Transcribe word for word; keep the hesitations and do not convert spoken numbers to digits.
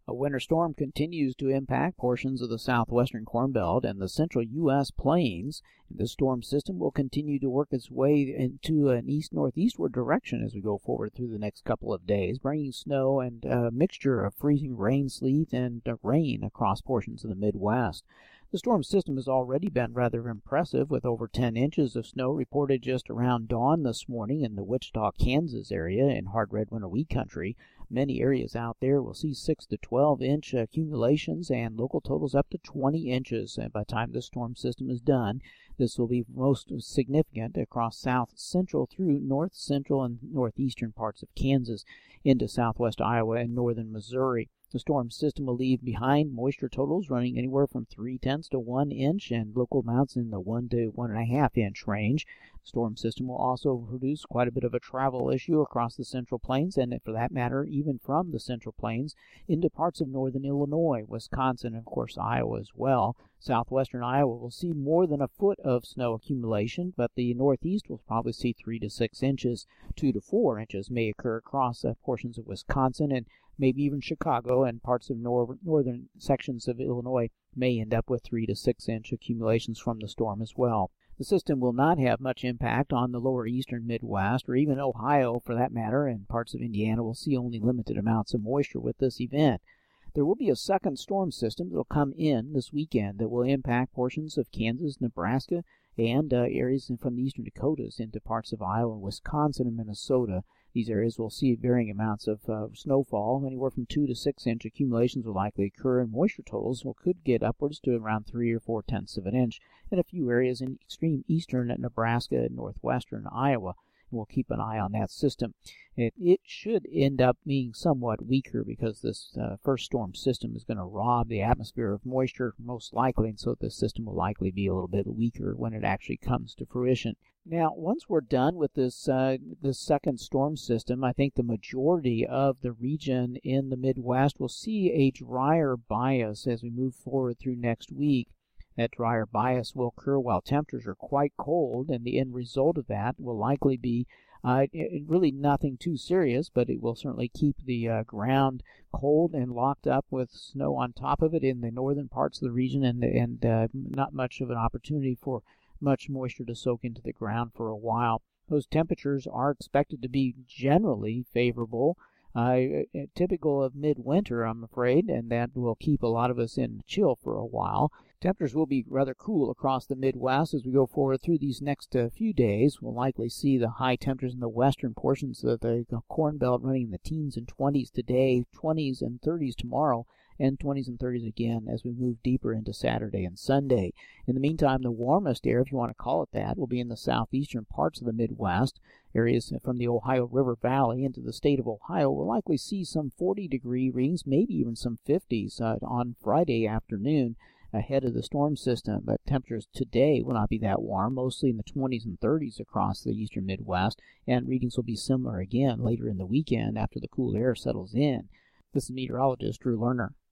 A winter storm continues to impact portions of the southwestern Corn Belt and the central U S plains. This storm system will continue to work its way into an east-northeastward direction as we go forward through the next couple of days, bringing snow and a mixture of freezing rain, sleet, and rain across portions of the Midwest. The storm system has already been rather impressive, with over ten inches of snow reported just around dawn this morning in the Wichita, Kansas area in hard red winter wheat country. Many areas out there will see six to twelve inch accumulations and local totals up to twenty inches. And by the time this storm system is done, this will be most significant across south central through north central and northeastern parts of Kansas into southwest Iowa and northern Missouri. The storm system will leave behind moisture totals running anywhere from three tenths to one inch and local amounts in the one to one and a half inch range. The storm system will also produce quite a bit of a travel issue across the central plains, and for that matter, even from the central plains into parts of northern Illinois, Wisconsin, and of course Iowa as well. Southwestern Iowa will see more than a foot of snow accumulation, but the northeast will probably see three to six inches. Two to four inches may occur across uh, portions of Wisconsin, and maybe even Chicago and parts of nor northern sections of Illinois may end up with three to six inch accumulations from the storm as well. The system will not have much impact on the lower eastern Midwest, or even Ohio for that matter, and parts of Indiana will see only limited amounts of moisture with this event. There will be a second storm system that will come in this weekend that will impact portions of Kansas, Nebraska, and uh, areas from the eastern Dakotas into parts of Iowa, Wisconsin, and Minnesota. These areas will see varying amounts of uh, snowfall. Anywhere from two to six inch accumulations will likely occur, and moisture totals will, could get upwards to around three or four tenths of an inch in a few areas in extreme eastern Nebraska and northwestern Iowa. We'll keep an eye on that system. It, it should end up being somewhat weaker because this uh, first storm system is going to rob the atmosphere of moisture most likely, and so the system will likely be a little bit weaker when it actually comes to fruition. Now, once we're done with this uh, this second storm system, I think the majority of the region in the Midwest will see a drier bias as we move forward through next week. That drier bias will occur while temperatures are quite cold, and the end result of that will likely be uh, really nothing too serious, but it will certainly keep the uh, ground cold and locked up with snow on top of it in the northern parts of the region, and, and uh, not much of an opportunity for much moisture to soak into the ground for a while. Those temperatures are expected to be generally favorable, uh, typical of midwinter, I'm afraid, and that will keep a lot of us in chill for a while. Temperatures will be rather cool across the Midwest as we go forward through these next uh, few days. We'll likely see the high temperatures in the western portions of the Corn Belt running in the teens and twenties today, twenties and thirties tomorrow, and twenties and thirties again as we move deeper into Saturday and Sunday. In the meantime, the warmest air, if you want to call it that, will be in the southeastern parts of the Midwest. Areas from the Ohio River Valley into the state of Ohio will likely see some forty degree readings, maybe even some fifties uh, on Friday afternoon ahead of the storm system, but temperatures today will not be that warm, mostly in the twenties and thirties across the eastern Midwest, and readings will be similar again later in the weekend after the cool air settles in. This is meteorologist Drew Lerner.